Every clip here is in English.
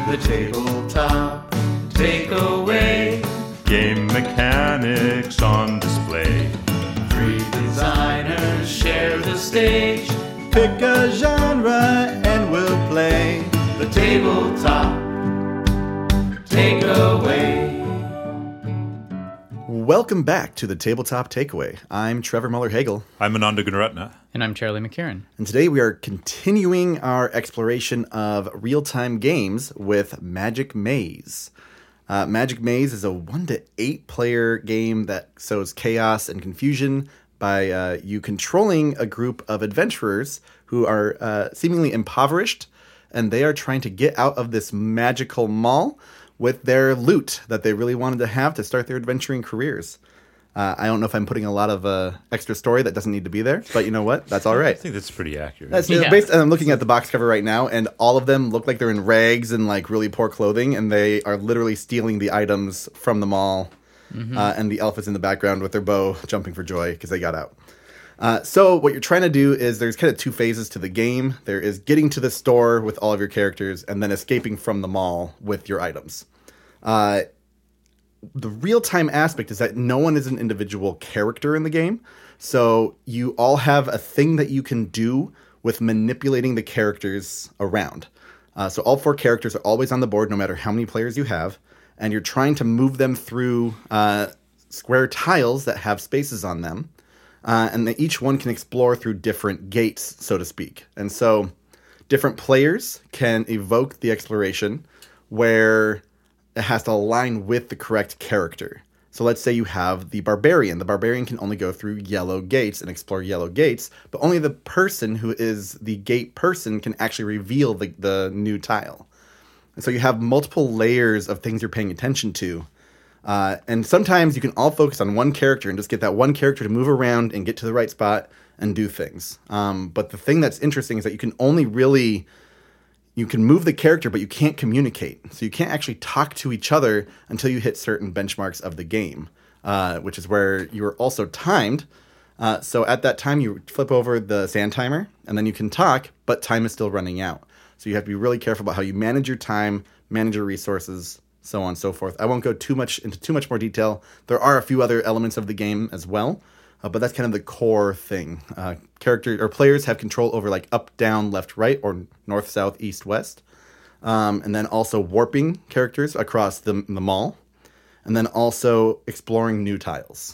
The tabletop takeaway. Game mechanics on display. 3 designers share the stage. Pick a genre and we'll play. The tabletop takeaway. Welcome back to the Tabletop Takeaway. I'm Trevor Muller-Hagel. I'm Ananda Gunaratna. And I'm Charlie McCarran. And today we are continuing our exploration of real-time games with Magic Maze. Magic Maze is a 1 to 8 player game that sows chaos and confusion by you controlling a group of adventurers who are seemingly impoverished, and they are trying to get out of this magical mall with their loot that they really wanted to have to start their adventuring careers. I don't know if I'm putting a lot of extra story that doesn't need to be there, but you know what? That's all right. I think that's pretty accurate. I'm looking at the box cover right now, and all of them look like they're in rags and like really poor clothing, and they are literally stealing the items from the mall. Mm-hmm. And the elf is in the background with their bow, jumping for joy because they got out. So what you're trying to do is there's kind of 2 phases to the game. There is getting to the store with all of your characters, and then escaping from the mall with your items. The real-time aspect is that no one is an individual character in the game. So you all have a thing that you can do with manipulating the characters around. So all 4 characters are always on the board no matter how many players you have. And you're trying to move them through square tiles that have spaces on them. And each one can explore through different gates, so to speak. And so different players can evoke the exploration where it has to align with the correct character. So let's say you have the barbarian. The barbarian can only go through yellow gates and explore yellow gates, but only the person who is the gate person can actually reveal the new tile. And so you have multiple layers of things you're paying attention to. And sometimes you can all focus on one character and just get that one character to move around and get to the right spot and do things. But the thing that's interesting is that you can only really... You can move the character, but you can't communicate. So you can't actually talk to each other until you hit certain benchmarks of the game, which is where you are also timed. So at that time, you flip over the sand timer, and then you can talk, but time is still running out. So you have to be really careful about how you manage your time, manage your resources, so on and so forth. I won't go into too much more detail. There are a few other elements of the game as well, but that's kind of the core thing. Players have control over like up, down, left, right, or north, south, east, west. And then also warping characters across the mall. And then also exploring new tiles.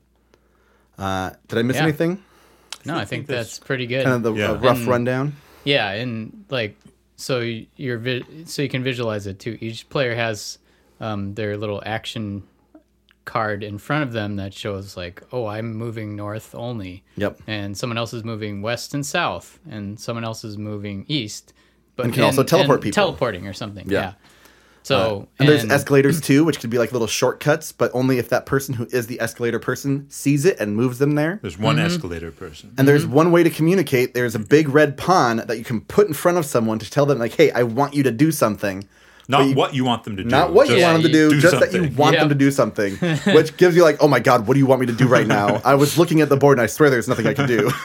Did I miss anything? No, I think that's pretty good. Kind of the rough rundown? Yeah, and like... So you can visualize it too. Each player has their little action card in front of them that shows like, oh, I'm moving north only. Yep. And someone else is moving west and south, and someone else is moving east. But and can also teleport people. Teleporting or something. Yeah. So and there's escalators too, which could be like little shortcuts, but only if that person who is the escalator person sees it and moves them there. There's one escalator person. And there's one way to communicate. There's a big red pawn that you can put in front of someone to tell them like, hey, I want you to do something. Not what you want them to do. Not what you want them to do, just something. That you want them to do something. Which gives you like, oh my God, what do you want me to do right now? I was looking at the board and I swear there's nothing I can do.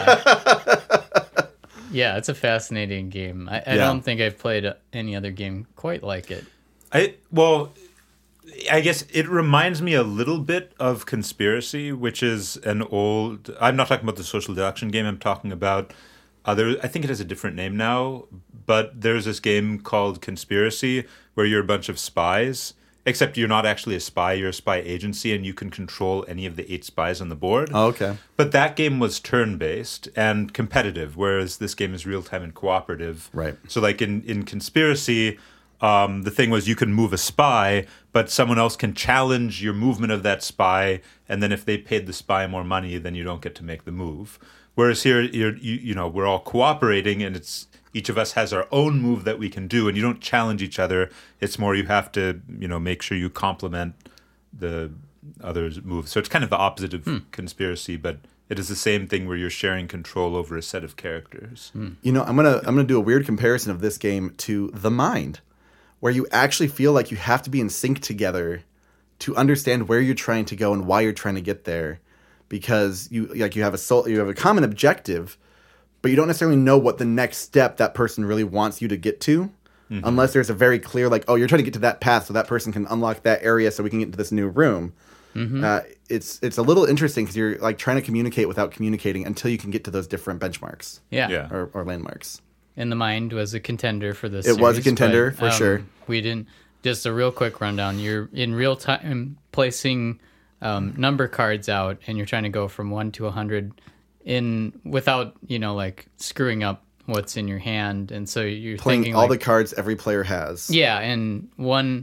Yeah, it's a fascinating game. I don't think I've played any other game quite like it. I guess it reminds me a little bit of Conspiracy, which is an old... I'm not talking about the social deduction game. I'm talking about other... I think it has a different name now, but there's this game called Conspiracy where you're a bunch of spies, except you're not actually a spy. You're a spy agency, and you can control any of the 8 spies on the board. Oh, okay. But that game was turn-based and competitive, whereas this game is real-time and cooperative. Right. So like in Conspiracy... the thing was you can move a spy, but someone else can challenge your movement of that spy, and then if they paid the spy more money, then you don't get to make the move. Whereas here, we're all cooperating, and it's each of us has our own move that we can do, and you don't challenge each other. It's more you have to, make sure you complement the other's move. So it's kind of the opposite of Conspiracy, but it is the same thing where you're sharing control over a set of characters. I'm gonna do a weird comparison of this game to The Mind, where you actually feel like you have to be in sync together to understand where you're trying to go and why you're trying to get there, because you have a common objective, but you don't necessarily know what the next step that person really wants you to get to. unless there's a very clear, like, oh, you're trying to get to that path so that person can unlock that area so we can get into this new room. It's a little interesting because you're like trying to communicate without communicating until you can get to those different benchmarks Yeah. or landmarks. And the Mind was a contender for this. It was a series, contender, but, for sure. We didn't. Just a real quick rundown. You're in real time placing number cards out, and you're trying to go from 1 to 100 without like screwing up what's in your hand. And so you're Playing thinking all like, the cards every player has. yeah, and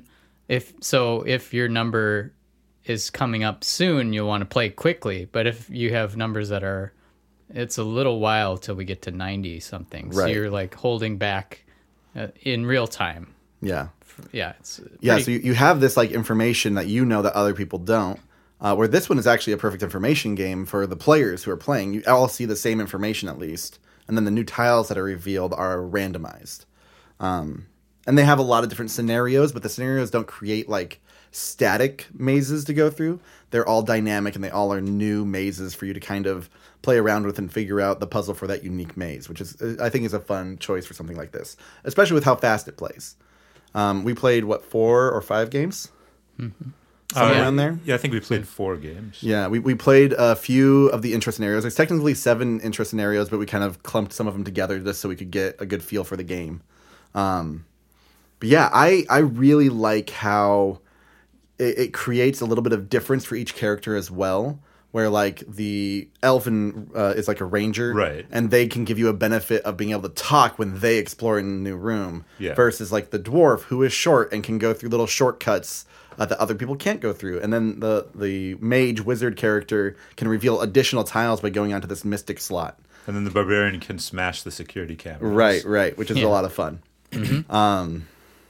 if your number is coming up soon, you'll want to play quickly. But if you have numbers that are, it's a little while till we get to 90 something. So Right. you're like holding back in real time. Yeah. Yeah, it's So you have this like information that you know that other people don't. Where this one is actually a perfect information game for the players who are playing. You all see the same information at least, and then the new tiles that are revealed are randomized. And they have a lot of different scenarios, but the scenarios don't create like static mazes to go through. They're all dynamic, and they all are new mazes for you to kind of play around with and figure out the puzzle for that unique maze, which is I think is a fun choice for something like this, especially with how fast it plays. We played 4 or 5 games, somewhere around there. Yeah, I think we played 4 games. Yeah, we played a few of the intro scenarios. There's technically 7 intro scenarios, but we kind of clumped some of them together just so we could get a good feel for the game. But yeah, I really like how it creates a little bit of difference for each character as well. Where like the elfin is like a ranger, Right. And they can give you a benefit of being able to talk when they explore in a new room, Yeah. versus like the dwarf who is short and can go through little shortcuts that other people can't go through. And then the mage wizard character can reveal additional tiles by going onto this mystic slot. And then the barbarian can smash the security cameras. Right, which is a lot of fun. But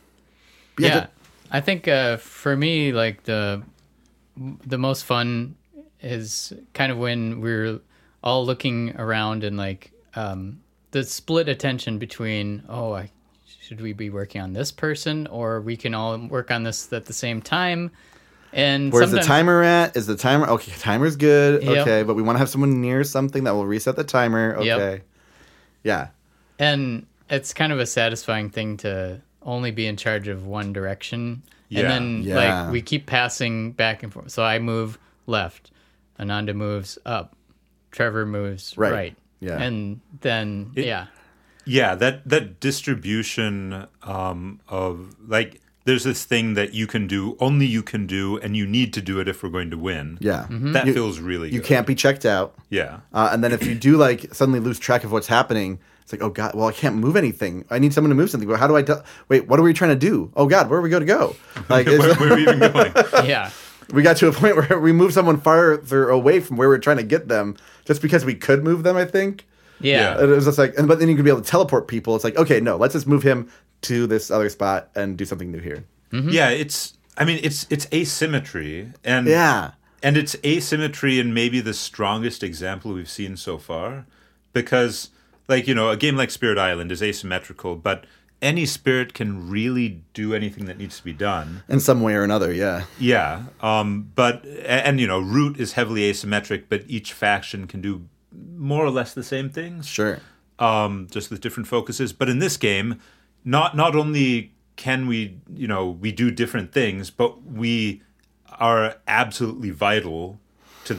yeah. I think for me, like the most fun is kind of when we're all looking around and like the split attention between should we be working on this person, or we can all work on this at the same time. And where's the uh, timer at? Is the timer okay? Timer's good. Yep. Okay, but we want to have someone near something that will reset the timer. Okay, Yep. Yeah, And it's kind of a satisfying thing to only be in charge of one direction. Yeah. And then Yeah. like we keep passing back and forth. So I move left, Ananda moves up, Trevor moves right. Yeah. And then Yeah, that distribution of like there's this thing that only you can do, and you need to do it if we're going to win. yeah. That feels really You good. can't be checked out. Yeah. And then if you do like suddenly lose track of what's happening, it's like, oh God, well I can't move anything. I need someone to move something. But how do I? Wait, what are we trying to do? Oh God, where are we going to go? Like Where are we even going? yeah. we got to a point where we moved someone farther away from where we're trying to get them, just because we could move them. I think. Yeah. And it was just like, but then you could be able to teleport people. It's like, okay, no, let's just move him to this other spot and do something new here. Yeah, it's asymmetry, and Yeah. and it's asymmetry in maybe the strongest example we've seen so far, because like a game like Spirit Island is asymmetrical, but any spirit can really do anything that needs to be done. In some way or another, yeah. Yeah, but Root is heavily asymmetric, but each faction can do more or less the same things. Sure. Just with different focuses. But in this game, not only can we do different things, but we are absolutely vital to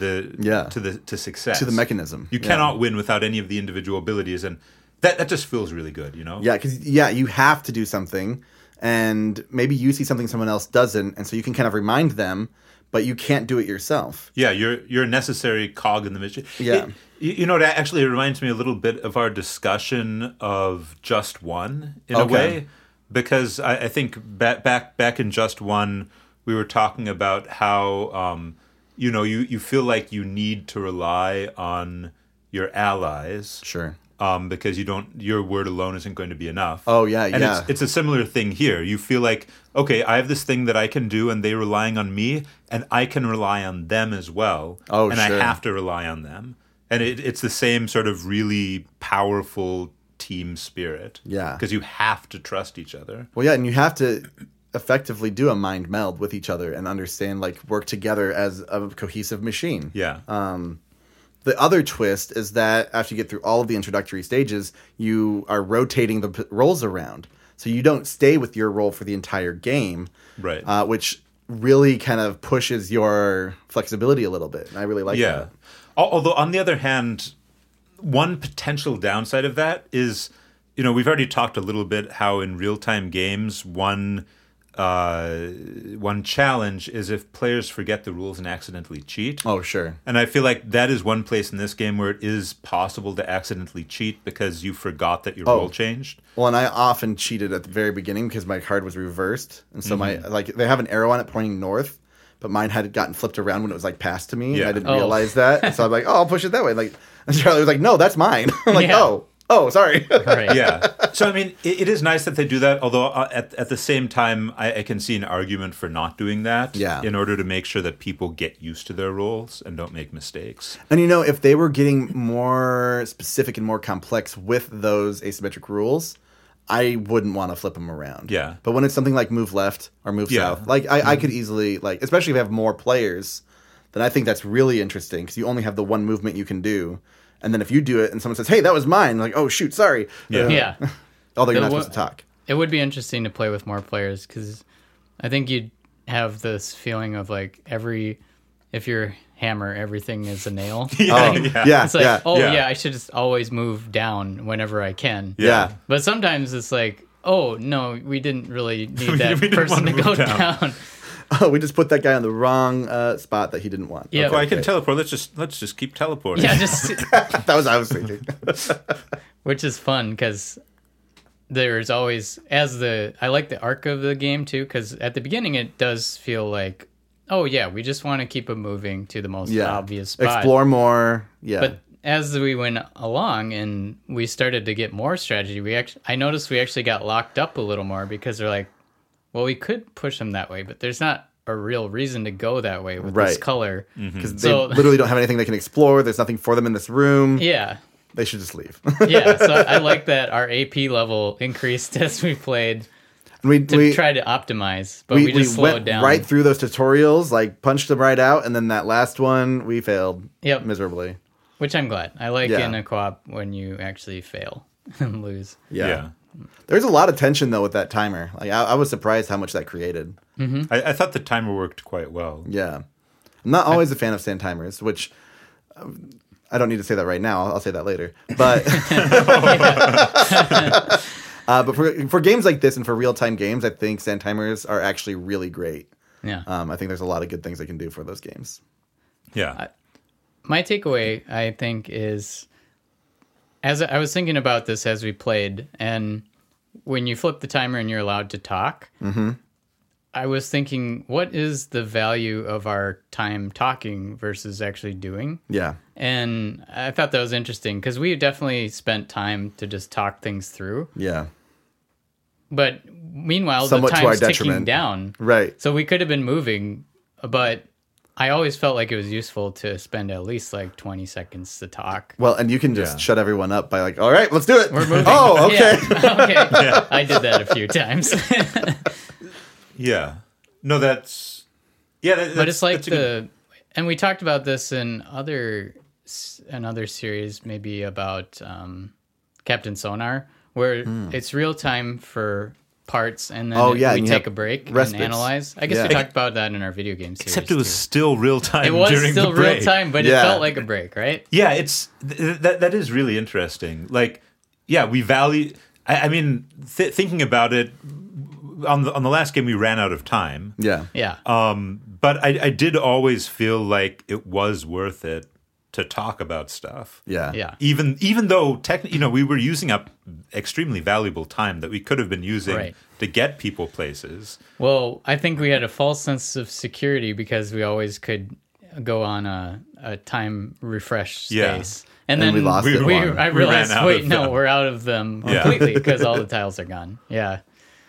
to success, To the mechanism. You cannot win without any of the individual abilities, and that just feels really good. Yeah, because you have to do something, and maybe you see something someone else doesn't, and so you can kind of remind them, but you can't do it yourself. Yeah, you're a necessary cog in the mission. Yeah. It actually reminds me a little bit of our discussion of Just One in a Okay. way, because I think back in Just One we were talking about how you feel like you need to rely on your allies. Sure. Because your word alone isn't going to be enough. Oh, yeah, and yeah. It's a similar thing here. You feel like, okay, I have this thing that I can do, and they're relying on me, and I can rely on them as well. Oh, and sure. I have to rely on them. And it's the same sort of really powerful team spirit. Yeah. Because you have to trust each other. Well, yeah, and you have to effectively do a mind meld with each other and understand, like, work together as a cohesive machine. Yeah. The other twist is that after you get through all of the introductory stages, you are rotating the roles around. So you don't stay with your role for the entire game, Right. which really kind of pushes your flexibility a little bit. And I really like Yeah. that. Although, on the other hand, one potential downside of that is, we've already talked a little bit how in real-time games, one challenge is if players forget the rules and accidentally cheat. Oh, sure. And I feel like that is one place in this game where it is possible to accidentally cheat because you forgot that your role changed. Well, and I often cheated at the very beginning because my card was reversed. And so they have an arrow on it pointing north, but mine had gotten flipped around when it was like passed to me. Yeah. And I didn't realize that. And so I'm like, oh, I'll push it that way. And Charlie was like, no, that's mine. I'm like, oh, sorry. Right. Yeah. So, I mean, it is nice that they do that, although at the same time, I can see an argument for not doing that in order to make sure that people get used to their roles and don't make mistakes. And if they were getting more specific and more complex with those asymmetric rules, I wouldn't want to flip them around. Yeah. But when it's something like move left or move south, I could easily, especially if you have more players, then I think that's really interesting because you only have the one movement you can do. And then if you do it and someone says, hey, that was mine, like, oh, shoot, sorry. Yeah. Although you're not supposed to talk. It would be interesting to play with more players because I think you'd have this feeling of like if you're hammer, everything is a nail. Yeah, It's like, yeah. I should just always move down whenever I can. Yeah. But sometimes it's like, oh, no, we didn't really need that we didn't person to want to go move down. down. Oh, we just put that guy on the wrong spot that he didn't want. Yeah. Well, I can teleport. Let's just keep teleporting. Yeah, just That was what I was thinking. which is fun because there's always I like the arc of the game too because at the beginning it does feel like, oh yeah, we just want to keep it moving to the most obvious spot. Explore more. Yeah. But as we went along and we started to get more strategy, I noticed we actually got locked up a little more because they're like, well, we could push them that way, but there's not a real reason to go that way with this color. Because they literally don't have anything they can explore. There's nothing for them in this room. Yeah. They should just leave. Yeah. So I like that our AP level increased as we played we try to optimize, but we just slowed went down. right through those tutorials, punched them right out, and then that last one, we failed Yep. miserably. Which I'm glad. I like Yeah. in a co-op when you actually fail and lose. Yeah. There's a lot of tension, though, with that timer. I was surprised how much that created. I thought the timer worked quite well. Yeah. I'm not always a fan of stand timers, which I don't need to say that right now. I'll say that later. But but for games like this and for real-time games, I think stand timers are actually really great. Yeah. I think there's a lot of good things they can do for those games. Yeah. My takeaway, I think, is as I was thinking about this as we played, and when you flip the timer and you're allowed to talk, I was thinking, what is the value of our time talking versus actually doing? Yeah. And I thought that was interesting because we definitely spent time to just talk things through. Yeah. But meanwhile, Somewhat the to our time's ticking detriment. down. Right. So we could have been moving, but I always felt like it was useful to spend at least 20 seconds to talk. Well, and you can just shut everyone up by all right, let's do it. We're moving. Oh, okay. Yeah. Okay. I did that a few times. Yeah. No, that's... Yeah, But it's like that's a good- and we talked about this in another series, maybe about Captain Sonar, where it's real time for parts, and then we and you take have a break respites. and analyze. I guess we talked about that in our video game series. Except it was too. still real time It was during still the break. real time, but it Yeah. felt like a break, right? Yeah, it's that is really interesting. We value. I mean, thinking about it, on the last game we ran out of time. Yeah. Yeah. But I did always feel like it was worth it to talk about stuff. Yeah. Yeah. Even though we were using up extremely valuable time that we could have been using Right. to get people places. Well, I think we had a false sense of security because we always could go on a time refresh Yeah. space. And And then we lost it. I We realized, ran out wait, of no, them. we're out of them Yeah. completely because all the tiles are gone. Yeah.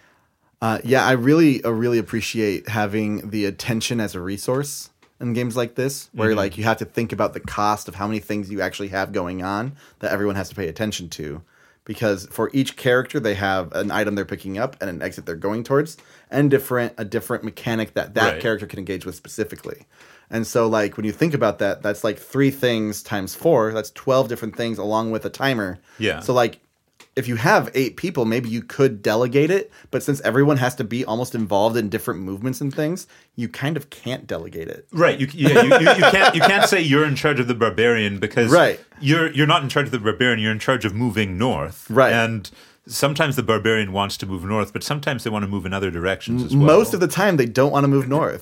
I really appreciate having the attention as a resource in games like this, where you have to think about the cost of how many things you actually have going on that everyone has to pay attention to. Because for each character, they have an item they're picking up and an exit they're going towards, and a different mechanic that Right. character can engage with specifically. And so, when you think about that, that's 3 things times 4. That's 12 different things along with a timer. Yeah. So, if you have 8 people, maybe you could delegate it. But since everyone has to be almost involved in different movements and things, you kind of can't delegate it. Right. You can't say you're in charge of the barbarian because you're not in charge of the barbarian. You're in charge of moving north. Right. And sometimes the barbarian wants to move north, but sometimes they want to move in other directions as well. Most of the time, they don't want to move north.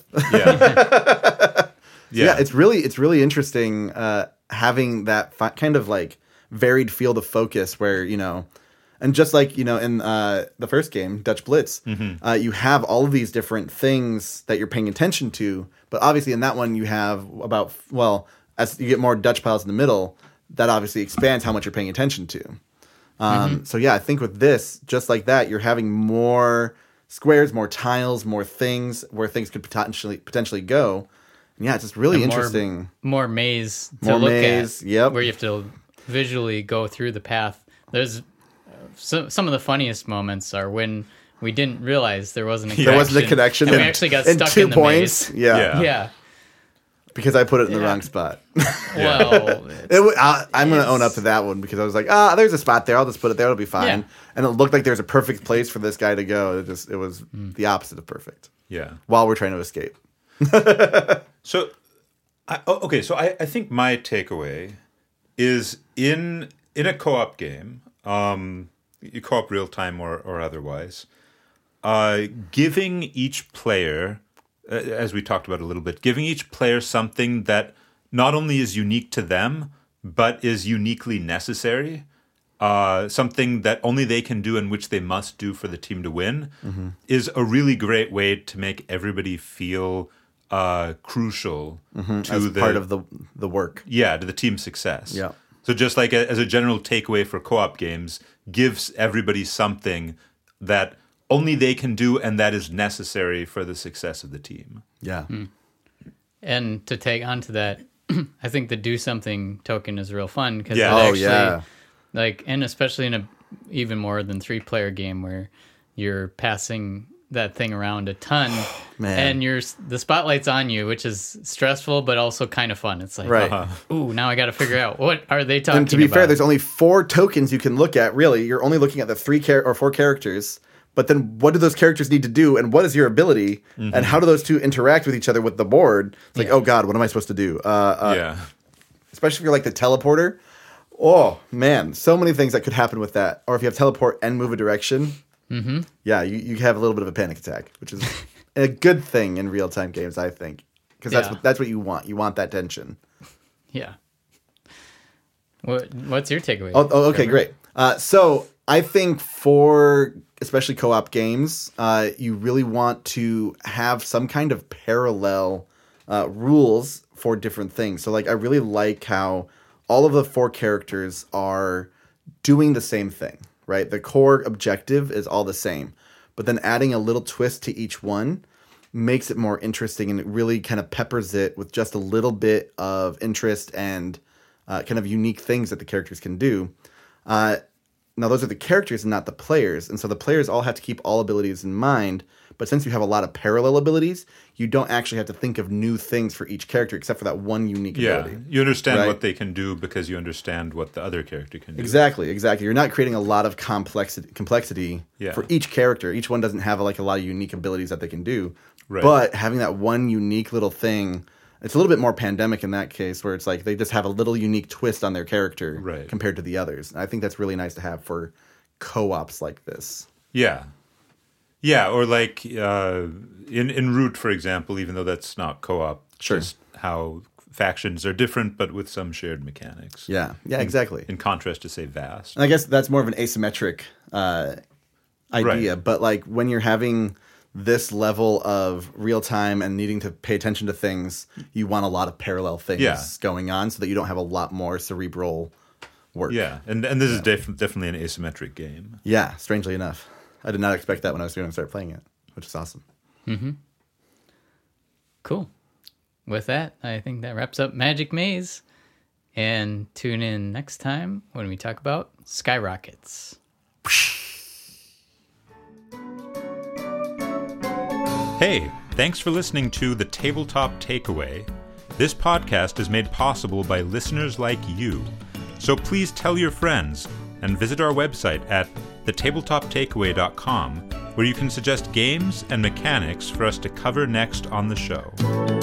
Yeah. It's really interesting having that kind of like varied field of focus where, and just like, in the first game, Dutch Blitz, you have all of these different things that you're paying attention to. But obviously in that one, you have as you get more Dutch piles in the middle, that obviously expands how much you're paying attention to. So yeah, I think with this, just like that, you're having more squares, more tiles, more things where things could potentially go. And yeah, it's just really interesting. More maze to look at. Yep. Where you have to visually go through the path. There's some of the funniest moments are when we didn't realize there wasn't a connection. There wasn't a connection. And we actually got stuck in the maze. Yeah. Because I put it in the wrong spot. Well, I'm going to own up to that one because I was like, there's a spot there. I'll just put it there. It'll be fine. Yeah. And it looked like there's a perfect place for this guy to go. It was the opposite of perfect. Yeah. While we're trying to escape. So I think my takeaway is in a co-op game, you co-op real time or otherwise, giving each player, as we talked about a little bit, giving each player something that not only is unique to them, but is uniquely necessary, something that only they can do and which they must do for the team to win, is a really great way to make everybody feel crucial to as part of the work. Yeah, to the team's success. Yeah. So just like as a general takeaway for co-op games, gives everybody something that only they can do and that is necessary for the success of the team. Yeah. And to take on to that, I think the do something token is real fun because and especially in a even more than 3-player game where you're passing that thing around a ton and the spotlight's on you, which is stressful but also kind of fun. It's like, ooh, now I got to figure out what are they talking about. And to be fair, there's only 4 tokens you can look at. Really, you're only looking at the 4 characters. But then, what do those characters need to do, and what is your ability, and how do those two interact with each other with the board? It's like, oh god, what am I supposed to do? Especially if you're like the teleporter. Oh man, so many things that could happen with that. Or if you have teleport and move a direction. Yeah, you have a little bit of a panic attack, which is a good thing in real-time games, I think. Because that's what you want. You want that tension. Yeah. What's your takeaway? Oh, okay, great. So I think for especially co-op games, you really want to have some kind of parallel rules for different things. So like I really like how all of the 4 characters are doing the same thing. Right, the core objective is all the same, but then adding a little twist to each one makes it more interesting, and it really kind of peppers it with just a little bit of interest and kind of unique things that the characters can do. Now, those are the characters and not the players, and so the players all have to keep all abilities in mind. But since you have a lot of parallel abilities, you don't actually have to think of new things for each character except for that one unique ability. Yeah, you understand what they can do because you understand what the other character can do. Exactly. You're not creating a lot of complexity for each character. Each one doesn't have like a lot of unique abilities that they can do. Right. But having that one unique little thing, it's a little bit more Pandemic in that case, where it's like they just have a little unique twist on their character compared to the others. And I think that's really nice to have for co-ops like this. Yeah. Yeah, or like in Root, for example, even though that's not co-op, just how factions are different, but with some shared mechanics. Yeah, exactly. In contrast to, say, Vast. And I guess that's more of an asymmetric idea, but like when you're having this level of real time and needing to pay attention to things, you want a lot of parallel things going on so that you don't have a lot more cerebral work. Yeah, and this is definitely an asymmetric game. Yeah, strangely enough. I did not expect that when I was going to start playing it, which is awesome. Cool. With that, I think that wraps up Magic Maze. And tune in next time when we talk about Skyrockets. Hey, thanks for listening to The Tabletop Takeaway. This podcast is made possible by listeners like you. So please tell your friends, and visit our website at thetabletoptakeaway.com, where you can suggest games and mechanics for us to cover next on the show.